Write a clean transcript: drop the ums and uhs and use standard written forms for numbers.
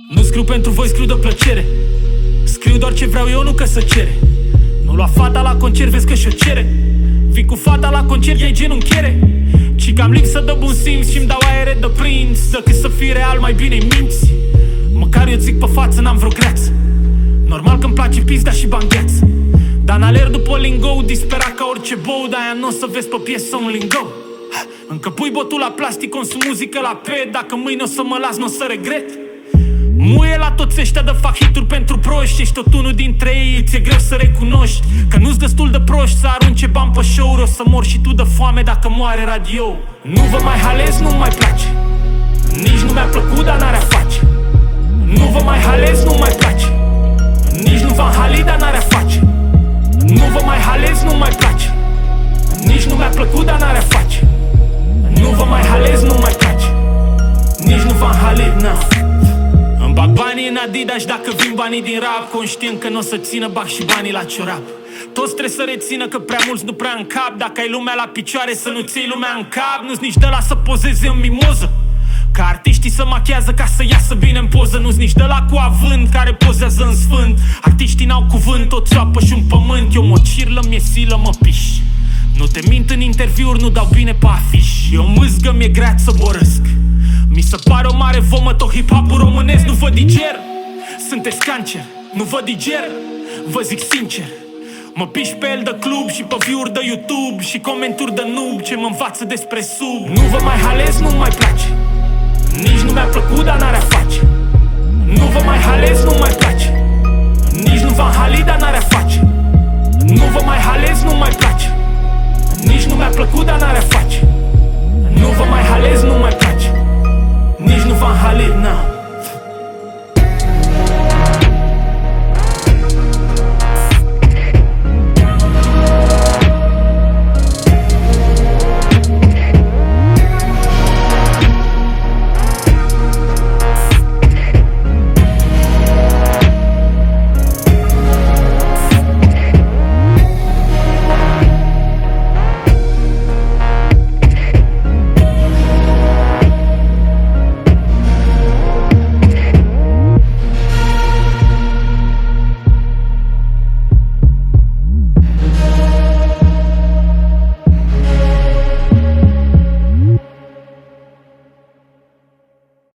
Nu scriu pentru voi, scriu de plăcere. Scriu doar ce vreau eu, nu că să cere. Nu lua fata la concert, vezi că și-o cere. Vii cu fata la concert, e genunchiere. Ci că am lipsă de bun simț și-mi dau aere de prins. Decât să fii real, mai bine minți. Măcar eu zic pe față, n-am vreo greață. Normal că-mi place pizda și bangheață. Dar n-alerg după lingo, disperat ca orice bou. De-aia n-o să vezi pe piesă un lingo. Încă pui botul la plastic, consum muzică la pet. Dacă mâine o să mă las, n-o să regret. Muie la toți ăștia de fac hituri pentru proști. Ești tot unul dintre ei, ți-e greu să recunoști că nu-s destul de proști să arunce bani pe show-uri. O să mor și tu de foame dacă moare radio. Nu vă mai halez, nu-mi mai place. Nici nu mi-a plăcut, dar n-are-a face. Nu vă mai halez, nu-mi mai place. Nici nu v-am halit, dar n-are-a face. Nu vă mai halez, nu-mi mai place. Nici nu mi-a plăcut, dar n-are-a face. Nu vă mai halez, nu-mi mai place. Nici nu v-am halit, na. Îmi bag banii în Adidas dacă vin banii din rap. Conștient că n-o să țină, bag și banii la ciorap. Toți trebuie să rețină că prea mulți nu prea în cap. Dacă ai lumea la picioare să nu-ți iei lumea în cap. Nu-s nici de la să pozeze în mimoză. Ca artiștii să machează ca să iasă bine în poză. Nu-s nici de la cu avânt care pozează în sfânt. Artiștii n-au cuvânt, o țoapă și un pământ. Eu mă cirlă, mi-e silă, mă piș. Nu te mint în interviuri, nu dau bine pe afiș. Eu mâzgă, mi-e grea să borăsc. Mi se pare o mare vomătă, hip-hop-ul românesc nu vă diger. Sunteți cancer, nu vă diger. Vă zic sincer. Mă piși pe el de club și pe view-uri de YouTube și comenturi de noob ce mă învață despre sub. Nu vă mai halez, nu-mi mai place. Nici nu mi-a plăcut, dar n-are-a face. Nu vă mai halez, nu-mi mai place. Nici nu v-am halit, dar n-are-a face. Nu vă mai halez, nu-mi mai place. Nici nu mi-a plăcut, dar n-are-a face. Nu vă mai halez, nu-mi mai place. Nici nu v-am halit, na.